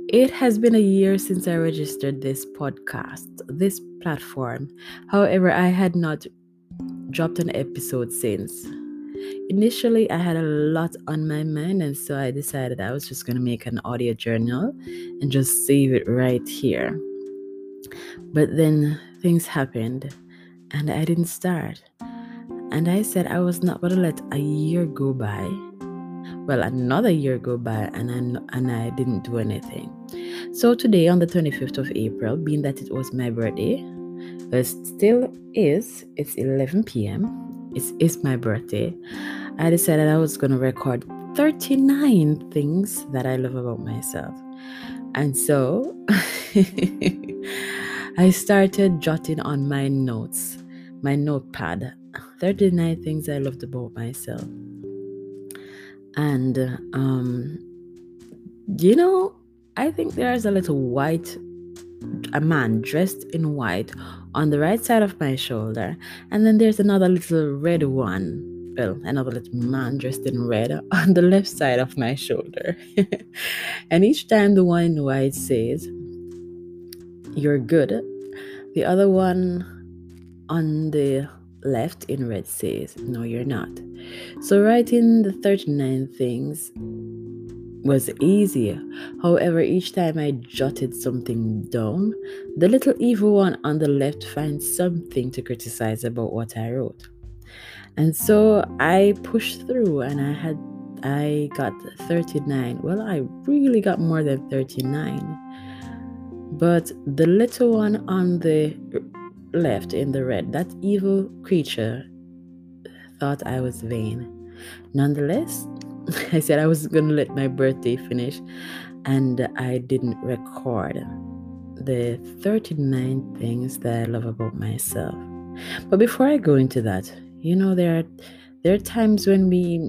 It has been a year since I registered this podcast, this platform. However, I had not dropped an episode since. Initially, I had a lot on my mind, and so I decided I was just going to make an audio journal and just save it right here. But then things happened, and I didn't start. And I said I was not going to let a year go by. Well, another year go by, and I didn't do anything. So today, on the 25th of April, being that it was my birthday, it still is, it's 11 p.m., it's my birthday, I decided I was going to record 39 things that I love about myself. And so I started jotting on my notes, my notepad, 39 things I loved about myself. And, I think there's a man dressed in white on the right side of my shoulder, and then there's another little red one. Well, another little man dressed in red on the left side of my shoulder. And each time the one in white says, "You're good," the other one on the left in red says, "No, you're not." So writing the 39 things was easier. However, each time I jotted something down, the little evil one on the left finds something to criticize about what I wrote. And so I pushed through, and I got 39. Well, I really got more than 39. But the little one on the left in the red, that evil creature, thought I was vain. Nonetheless, I said I was going to let my birthday finish, and I didn't record the 39 things that I love about myself. But before I go into that, there are times when we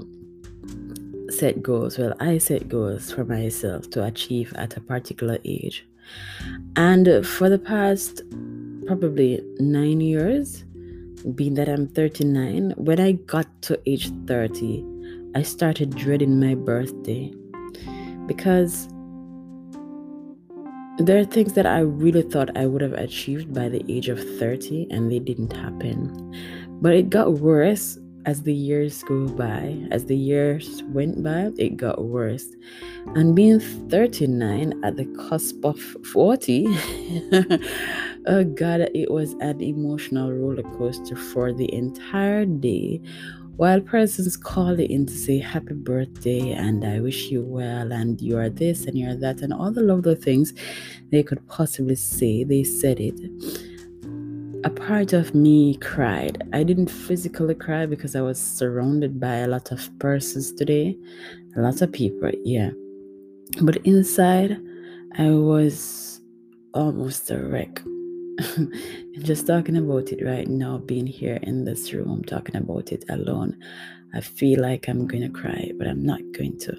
set goals. Well, I set goals for myself to achieve at a particular age. And for the past probably 9 years, being that I'm 39, when I got to age 30, I started dreading my birthday, because there are things that I really thought I would have achieved by the age of 30, and they didn't happen. But it got worse as the years go by. As the years went by, it got worse. And being 39 at the cusp of 40, oh God, it was an emotional roller coaster for the entire day. While persons call in to say happy birthday and I wish you well and you are this and you're that and all the lovely things they could possibly say, they said it. A part of me cried. I didn't physically cry because I was surrounded by a lot of persons today, a lot of people, yeah. But inside, I was almost a wreck. Just talking about it right now, being here in this room, talking about it alone, I feel like I'm going to cry, but I'm not going to.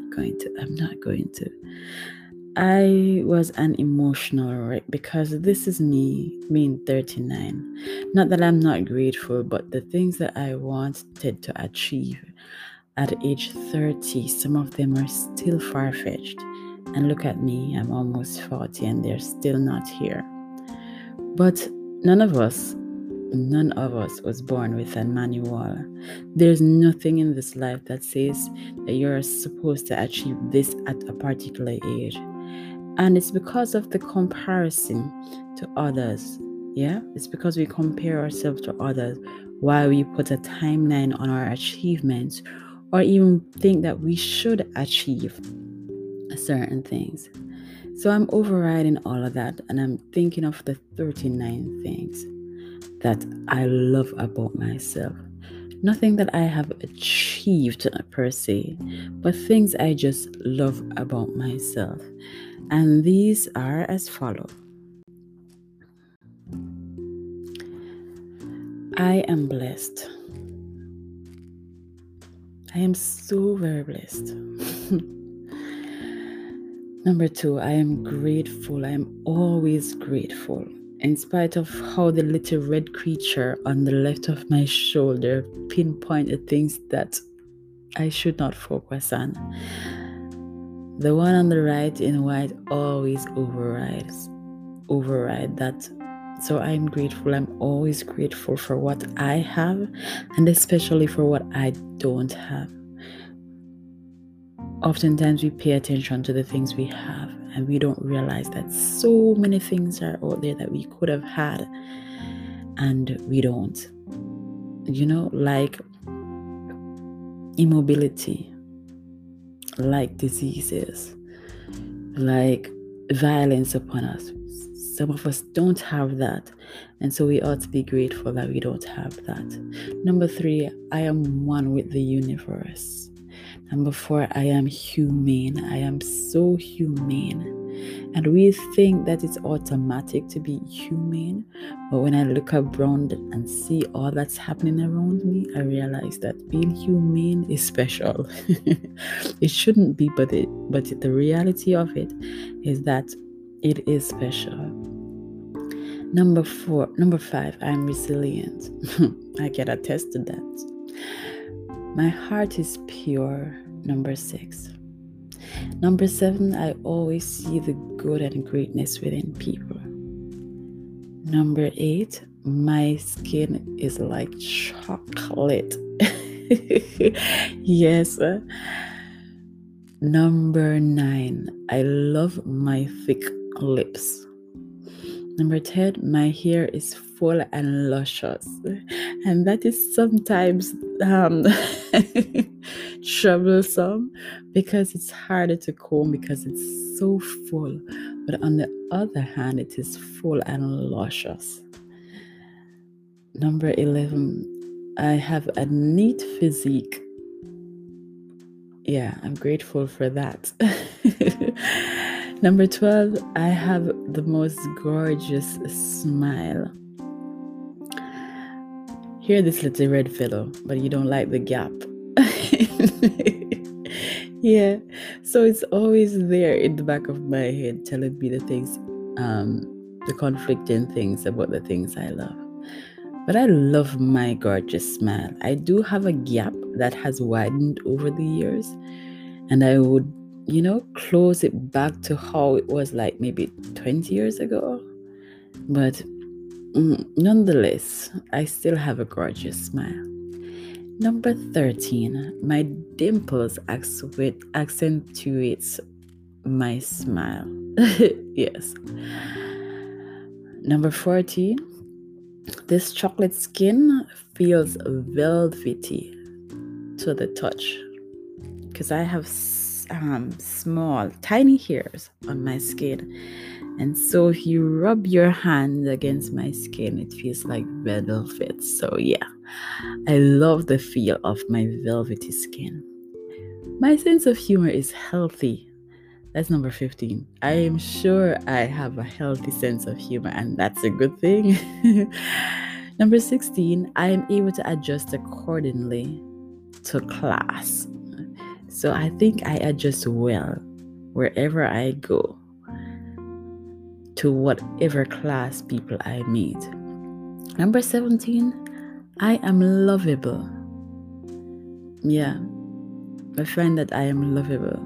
I was an emotional wreck because this is me being 39. Not that I'm not grateful, but the things that I wanted to achieve at age 30, some of them are still far-fetched. And look at me, I'm almost 40 and they're still not here. But none of us was born with a manual. There's nothing in this life that says that you're supposed to achieve this at a particular age. And it's because of the comparison to others. Yeah, it's because we compare ourselves to others why we put a timeline on our achievements, or even think that we should achieve certain things. So I'm overriding all of that, and I'm thinking of the 39 things that I love about myself. Nothing that I have achieved per se, but things I just love about myself. And these are as follow. I am blessed. I am so very blessed. Number 2, I am grateful. I am always grateful. In spite of how the little red creature on the left of my shoulder pinpointed things that I should not focus on. The one on the right in white always override that. So I'm grateful. I'm always grateful for what I have, and especially for what I don't have. Oftentimes we pay attention to the things we have, and we don't realize that so many things are out there that we could have had and we don't. Like immobility, like diseases, like violence upon us. Some of us don't have that, and so we ought to be grateful that we don't have that. Number 3, I am one with the universe. Number 4, I am humane. I am so humane. And we think that it's automatic to be humane. But when I look around and see all that's happening around me, I realize that being humane is special. It shouldn't be, but the reality of it is that it is special. Number 5, I'm resilient. I can attest to that. My heart is pure. Number 6. Number 7, I always see the good and greatness within people. Number 8, my skin is like chocolate. Yes. Number 9, I love my thick lips. Number 10, my hair is full and luscious. And that is sometimes troublesome because it's harder to comb because it's so full. But on the other hand, it is full and luscious. Number 11, I have a neat physique. Yeah, I'm grateful for that. Number 12, I have the most gorgeous smile. Hear this little red fellow, but you don't like the gap. Yeah, so it's always there in the back of my head telling me the things, the conflicting things about the things I love. But I love my gorgeous smile. I do have a gap that has widened over the years, and I would, close it back to how it was like maybe 20 years ago. But nonetheless, I still have a gorgeous smile. Number 13, my dimples accentuates my smile. Yes. Number 14, this chocolate skin feels velvety to the touch because I have small, tiny hairs on my skin. And so if you rub your hand against my skin, it feels like velvet. So yeah, I love the feel of my velvety skin. My sense of humor is healthy. That's number 15. I am sure I have a healthy sense of humor, and that's a good thing. Number 16, I am able to adjust accordingly to class. So I think I adjust well wherever I go to whatever class people I meet. Number 17, I am lovable. Yeah, I find that I am lovable.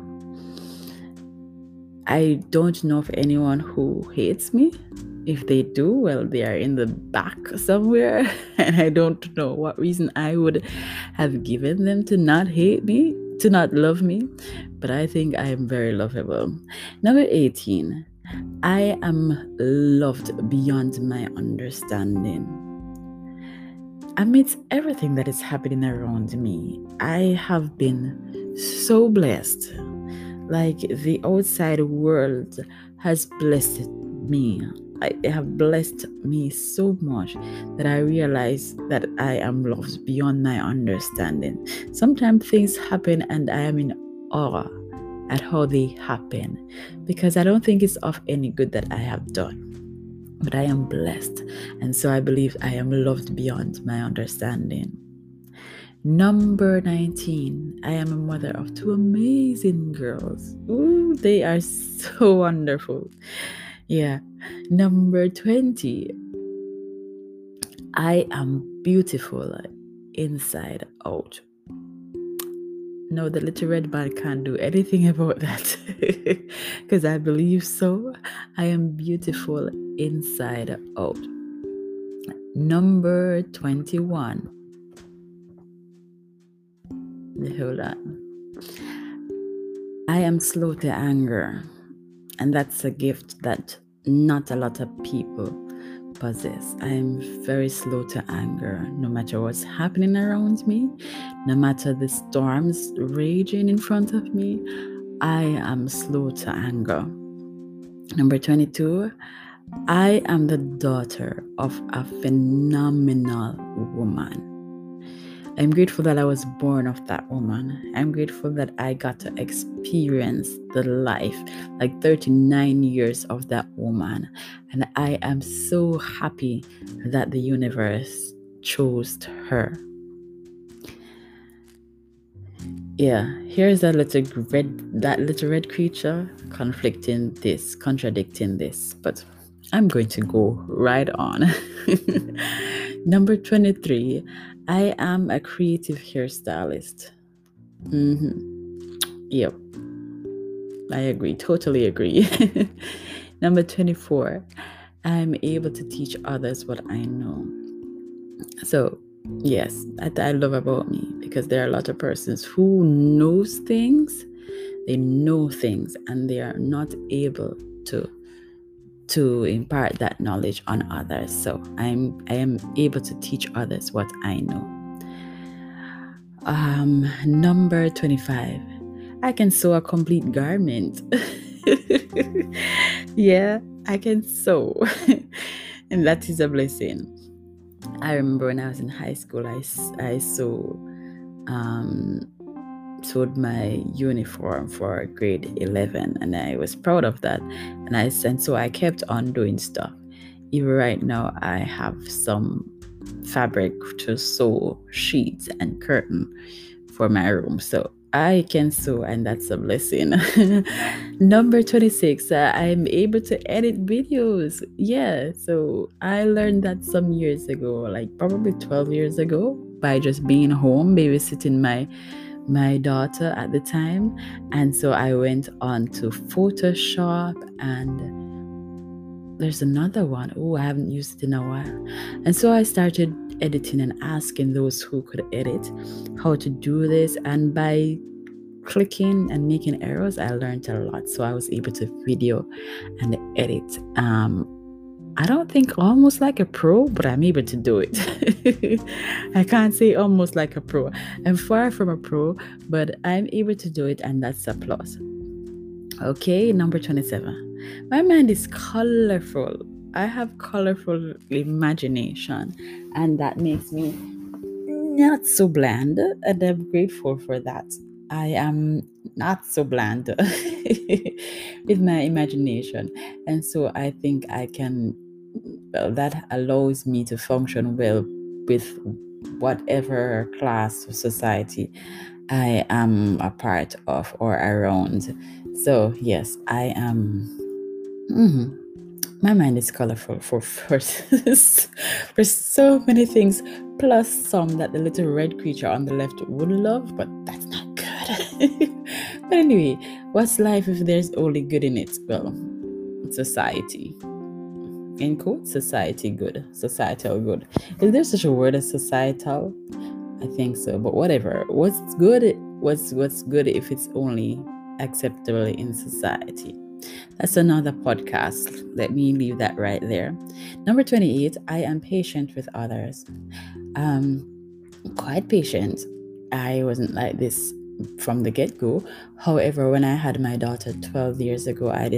I don't know of anyone who hates me. If they do, well, they are in the back somewhere, and I don't know what reason I would have given them to not hate me, to not love me, but I think I am very lovable. Number 18, I am loved beyond my understanding. Amidst everything that is happening around me, I have been so blessed. Like the outside world has blessed me. They have blessed me so much that I realize that I am loved beyond my understanding. Sometimes things happen and I am in awe at how they happen because I don't think it's of any good that I have done. But I am blessed, and so I believe I am loved beyond my understanding. Number 19, I am a mother of 2 amazing girls. Ooh, they are so wonderful. Yeah. Number 20, I am beautiful inside out. No, the little red man can't do anything about that. Because I believe so. I am beautiful inside out. Number 21. Hold on. I am slow to anger. And that's a gift that not a lot of people possess. I am very slow to anger, no matter what's happening around me, no matter the storms raging in front of me. I am slow to anger. Number 22, I am the daughter of a phenomenal woman. I'm grateful that I was born of that woman. I'm grateful that I got to experience the life, like 39 years of that woman. And I am so happy that the universe chose her. Yeah, here's that little red creature contradicting this, but I'm going to go right on. Number 23, I am a creative hairstylist. Yep, I agree, totally agree. Number 24, I'm able to teach others what I know. So, yes, that I love about me, because there are a lot of persons who knows things, they know things, and they are not able to impart that knowledge on others. So I am able to teach others what I know. Number 25, I can sew a complete garment. Yeah, I can sew. And that is a blessing. I remember when I was in high school, I sewed my uniform for grade 11, and I was proud of that. And so I kept on doing stuff. Even right now, I have some fabric to sew sheets and curtain for my room. So I can sew, and that's a blessing. Number 26, I'm able to edit videos. Yeah, so I learned that some years ago, like probably 12 years ago, by just being home, babysitting my daughter at the time. And so I went on to Photoshop, and there's another one. Oh, I haven't used it in a while. And so I started editing and asking those who could edit how to do this. And by clicking and making errors, I learned a lot. So I was able to video and edit. I don't think almost like a pro, but I'm able to do it. I can't say almost like a pro. I'm far from a pro, but I'm able to do it, and that's a plus. Okay, number 27. My mind is colorful. I have colorful imagination, and that makes me not so bland, and I'm grateful for that. I am not so bland with my imagination, and so I think I can, well, that allows me to function well with whatever class of society I am a part of or around. So yes, I am. My mind is colorful for for so many things, plus some that the little red creature on the left would love, but that's not good. But anyway, what's life if there's only good in it? Well, society. In quotes, society good, societal good. Is there such a word as societal? I think so, but whatever. What's good if it's only acceptable in society? That's another podcast. Let me leave that right there. Number 28, I am patient with others. Quite patient. I wasn't like this from the get-go. However, when I had my daughter 12 years ago, I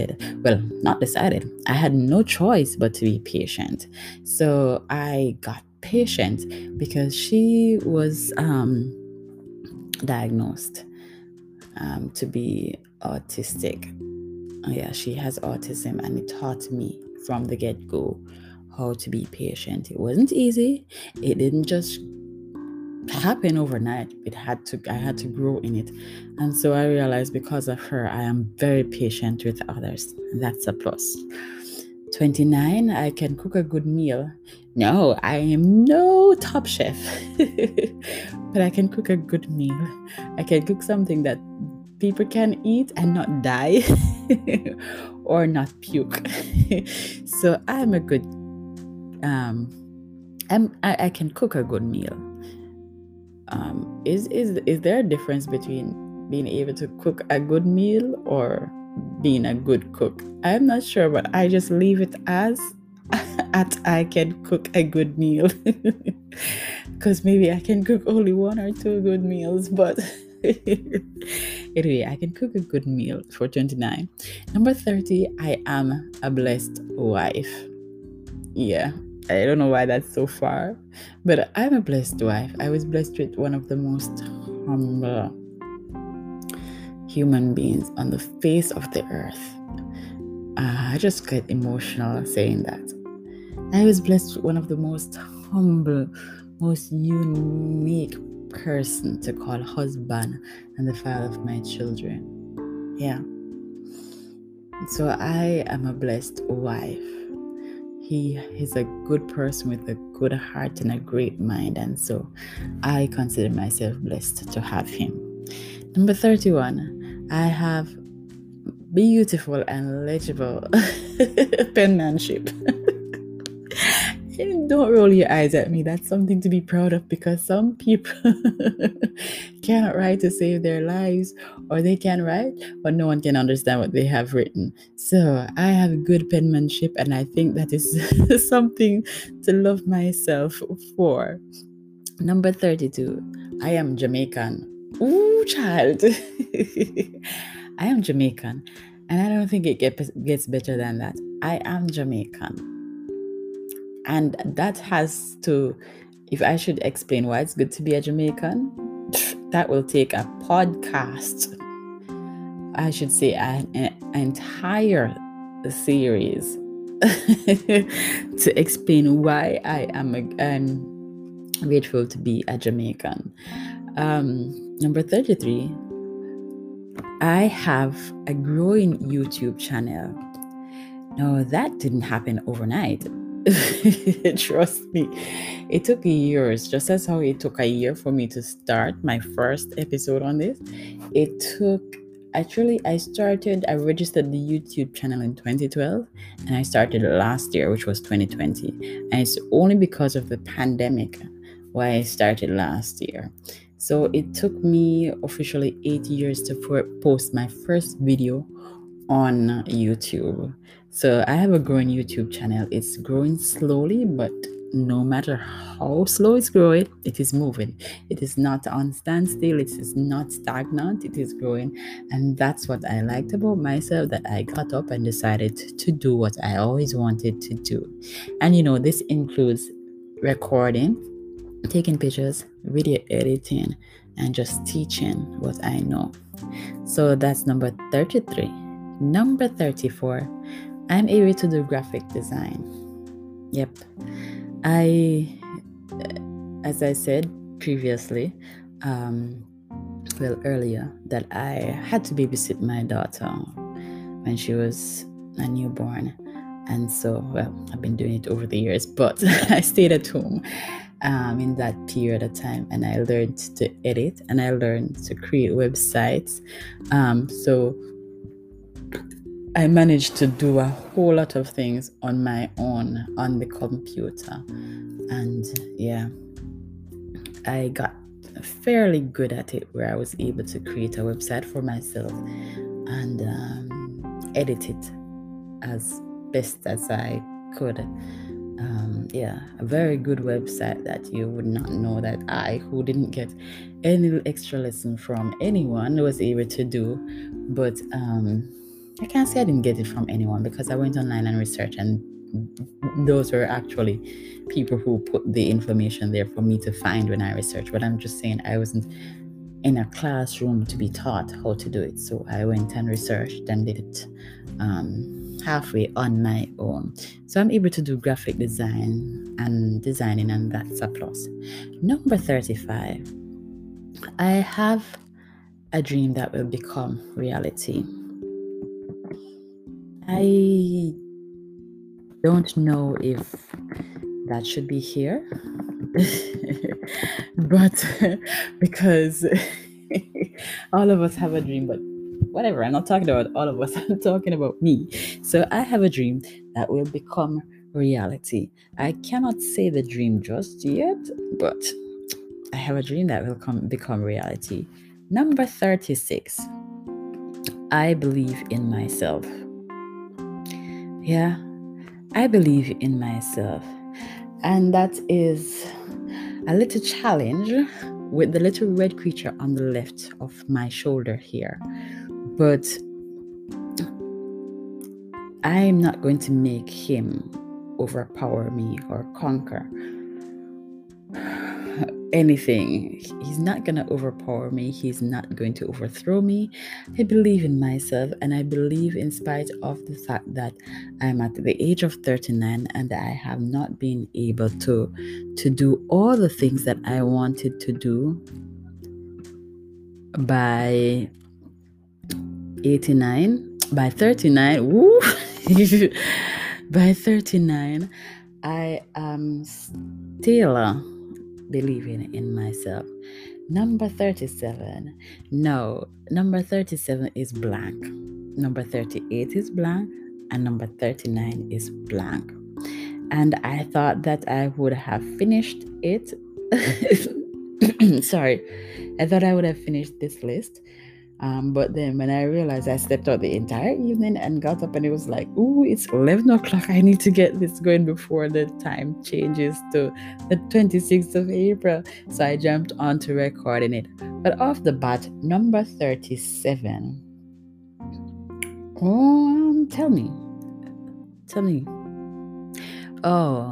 had no choice but to be patient. So I got patient because she was diagnosed to be autistic. Yeah, she has autism, and it taught me from the get-go how to be patient. It wasn't easy. It didn't just happen overnight. I had to grow in it. And so I realized because of her, I am very patient with others. And that's a plus. 29, I can cook a good meal. No, I am no top chef, but I can cook a good meal. I can cook something that people can eat and not die or not puke. So I'm a good, I can cook a good meal. Is there a difference between being able to cook a good meal or being a good cook? I'm not sure, but I just leave it as at I can cook a good meal. Because maybe I can cook only 1 or 2 good meals, but anyway, I can cook a good meal for 29. Number 30, I am a blessed wife. Yeah, I don't know why that's so far, but I'm a blessed wife. I was blessed with one of the most humble human beings on the face of the earth. I just get emotional saying that. I was blessed with one of the most humble, most unique person to call husband and the father of my children. Yeah. So I am a blessed wife. He is a good person with a good heart and a great mind, and so I consider myself blessed to have him. Number 31, I have beautiful and legible penmanship. Don't roll your eyes at me. That's something to be proud of, because some people cannot write to save their lives, or they can write, but no one can understand what they have written. So I have good penmanship, and I think that is something to love myself for. Number 32, I am Jamaican. Ooh, child. I am Jamaican, and I don't think it gets better than that. I am Jamaican. And that has to, if I should explain why it's good to be a Jamaican, that will take a podcast. I should say an entire series to explain why I'm grateful to be a Jamaican. Number 33, I have a growing YouTube channel. No, that didn't happen overnight. Trust me, it took years, just as how it took a year for me to start my first episode on this. It took, actually, I registered the YouTube channel in 2012, and I started last year, which was 2020. And it's only because of the pandemic why I started last year. So it took me officially 8 years to post my first video on YouTube. So I have a growing YouTube channel. It's growing slowly, but no matter how slow it's growing, it is moving. It is not on standstill. It is not stagnant. It is growing. And that's what I liked about myself, that I got up and decided to do what I always wanted to do. And this includes recording, taking pictures, video editing, and just teaching what I know. So that's number 33. Number 34, I'm able to do graphic design. Yep. As I said previously, earlier, that I had to babysit my daughter when she was a newborn. And so, I've been doing it over the years, but I stayed at home in that period of time, and I learned to edit, and I learned to create websites. So I managed to do a whole lot of things on my own on the computer. And yeah, I got fairly good at it, where I was able to create a website for myself and edit it as best as I could. A very good website that you would not know that I, who didn't get any extra lesson from anyone, was able to do. But I can't say I didn't get it from anyone, because I went online and researched, and those were actually people who put the information there for me to find when I researched. But I'm just saying, I wasn't in a classroom to be taught how to do it. So I went and researched and did it halfway on my own. So I'm able to do graphic design and designing, and that's a plus. Number 35, I have a dream that will become reality. I Don't know if that should be here, but because all of us have a dream, but whatever, I'm not talking about all of us, I'm talking about me. So I have a dream that will become reality. I cannot say the dream just yet, but I have a dream that will become reality. Number 36. I believe in myself. Yeah, I believe in myself. And that is a little challenge with the little red creature on the left of my shoulder here. But I'm not going to make him overpower me or conquer anything. He's not going to overpower me. He's not going to overthrow me. I believe in myself, and I believe, in spite of the fact that I'm at the age of 39 and I have not been able to do all the things that I wanted to do by 89, by 39. Woo! By 39, I am still believing in myself. Number 37. No, number 37 is blank. Number 38 is blank. And number 39 is blank. And I thought that I would have finished it. Sorry. I thought I would have finished this list. But then when I realized I slept out the entire evening and got up and it was like, ooh, it's 11 o'clock. I need to get this going before the time changes to the 26th of April. So I jumped on to recording it. But off the bat, number 37. Oh, tell me. Oh,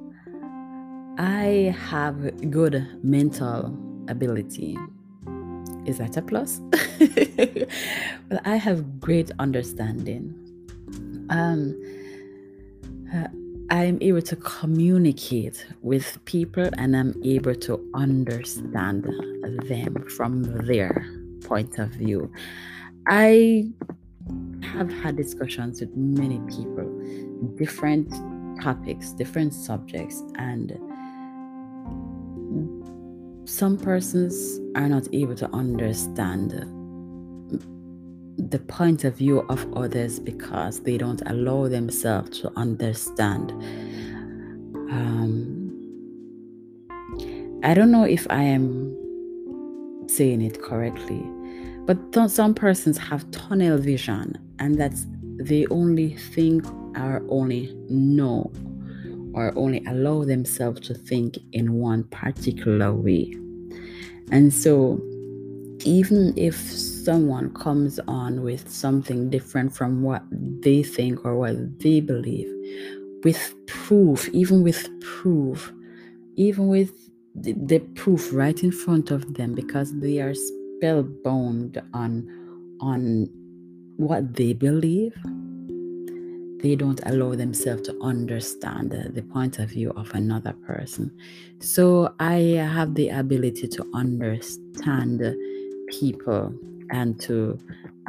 I have good mental ability. Is that a plus? Well, I have great understanding. I'm able to communicate with people and I'm able to understand them from their point of view. I have had discussions with many people, different topics, different subjects, and some persons are not able to understand the point of view of others because they don't allow themselves to understand. I don't know if I am saying it correctly, but some persons have tunnel vision, and that's they only think or only know or only allow themselves to think in one particular way. And so even if someone comes on with something different from what they think or what they believe, with proof, even with the proof right in front of them, because they are spellbound on what they believe, they don't allow themselves to understand the point of view of another person. So I have the ability to understand people and to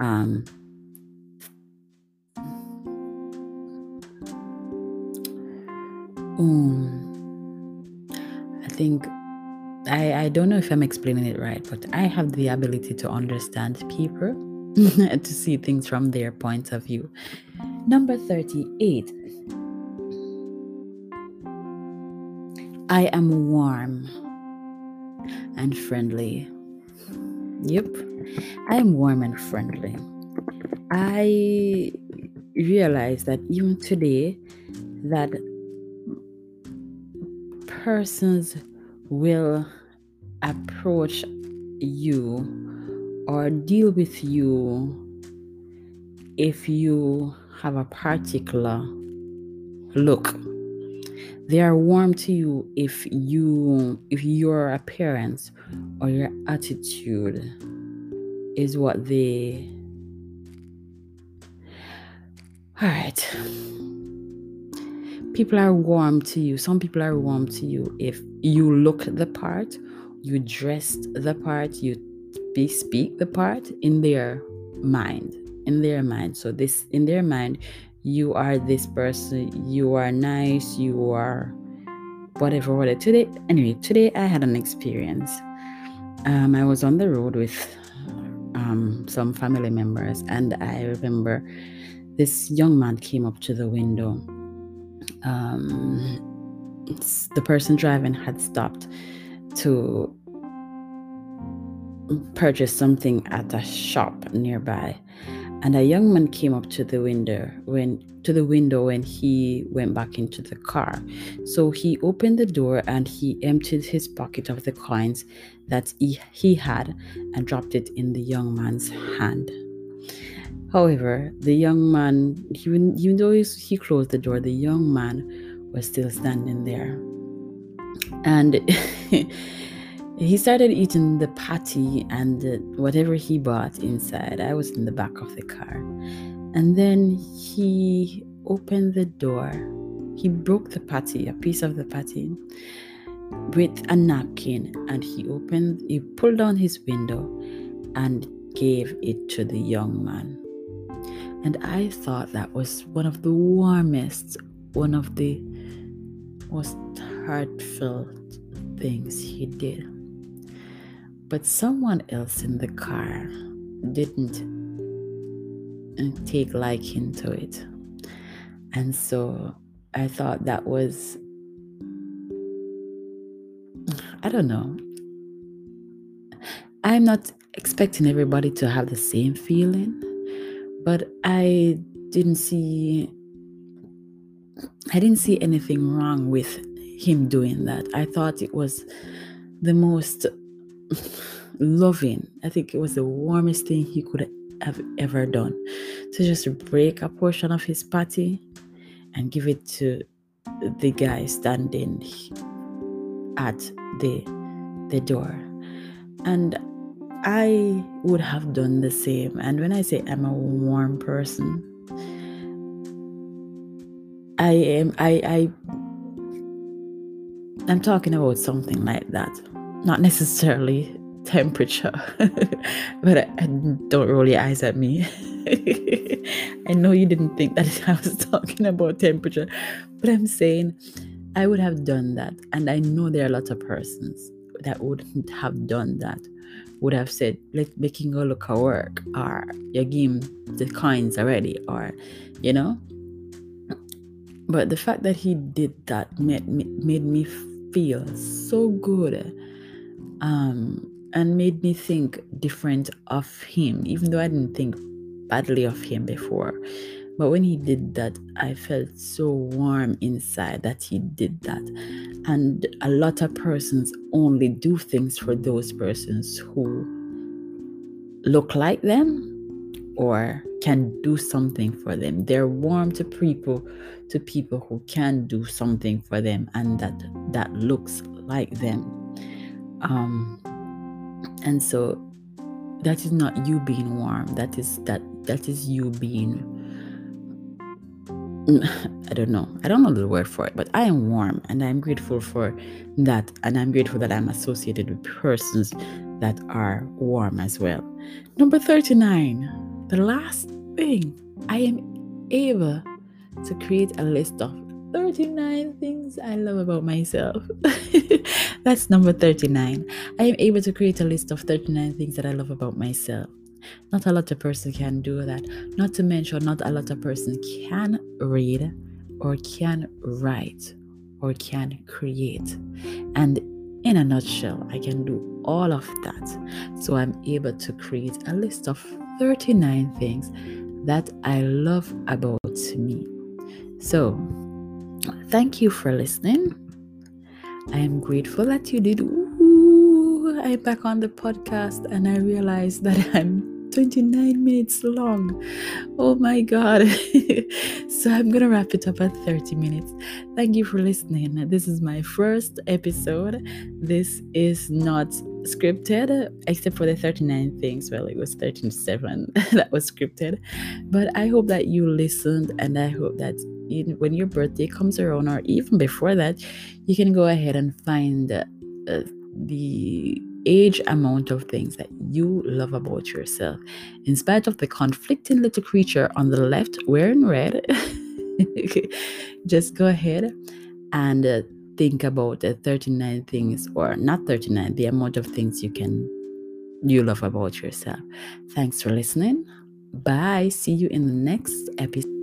I think I don't know if I'm explaining it right, but I have the ability to understand people and to see things from their point of view. Number 38. I am warm and friendly. Yep, I am warm and friendly. I realize that even today that persons will approach you or deal with you if you have a particular look. They are warm to you if your appearance or your attitude is what they. All right. People are warm to you. Some people are warm to you if you look the part, you dress the part, you speak the part in their mind. So this in their mind, you are this person, you are nice, you are whatever. Today I had an experience. I was on the road with some family members, and I remember this young man came up to the window. The person driving had stopped to purchase something at a shop nearby, and a young man came up to the window when he went back into the car. So he opened the door and he emptied his pocket of the coins that he had and dropped it in the young man's hand. However, the young man, even though he closed the door, the young man was still standing there. And he started eating the patty and whatever he bought inside. I was in the back of the car. And then he opened the door. He broke the patty, a piece of the patty, with a napkin, and he pulled down his window and gave it to the young man. And I thought that was one of the warmest, one of the most heartfelt things he did. But someone else in the car didn't take liking to it. And so I thought that was, I don't know. I'm not expecting everybody to have the same feeling, but I didn't see anything wrong with him doing that. I thought it was the most loving. I think it was the warmest thing he could have ever done, to just break a portion of his patty and give it to the guy standing at the door. And I would have done the same. And when I say I'm a warm person, I'm talking about something like that. Not necessarily temperature, but I don't roll your eyes at me. I know you didn't think that I was talking about temperature, but I'm saying I would have done that. And I know there are a lot of persons that wouldn't have done that, would have said, let's make him go look at work, or you give him the coins already, or, you know. But the fact that he did that made me feel so good, and made me think different of him, even though I didn't think badly of him before. But when he did that, I felt so warm inside that he did that. And a lot of persons only do things for those persons who look like them or can do something for them. They're warm to people who can do something for them and that looks like them. And so that is not you being warm. That is you being, I don't know the word for it, but I am warm, and I'm grateful for that. And I'm grateful that I'm associated with persons that are warm as well. Number 39, the last thing, I am able to create a list of 39 things I love about myself. That's number 39. I am able to create a list of 39 things that I love about myself. Not a lot of persons can do that. Not to mention, not a lot of persons can read or can write or can create. And in a nutshell, I can do all of that. So I'm able to create a list of 39 things that I love about me. So, thank you for listening. I am grateful that you did. I'm back on the podcast and I realized that I'm 29 minutes long. Oh my God. So I'm going to wrap it up at 30 minutes. Thank you for listening. This is my first episode. This is not scripted, except for the 39 things. Well, it was 37 that was scripted. But I hope that you listened, and I hope that when your birthday comes around, or even before that, you can go ahead and find the age amount of things that you love about yourself. In spite of the conflicting little creature on the left wearing red, just go ahead and think about 39 things, or not 39, the amount of things you love about yourself. Thanks for listening. Bye. See you in the next episode.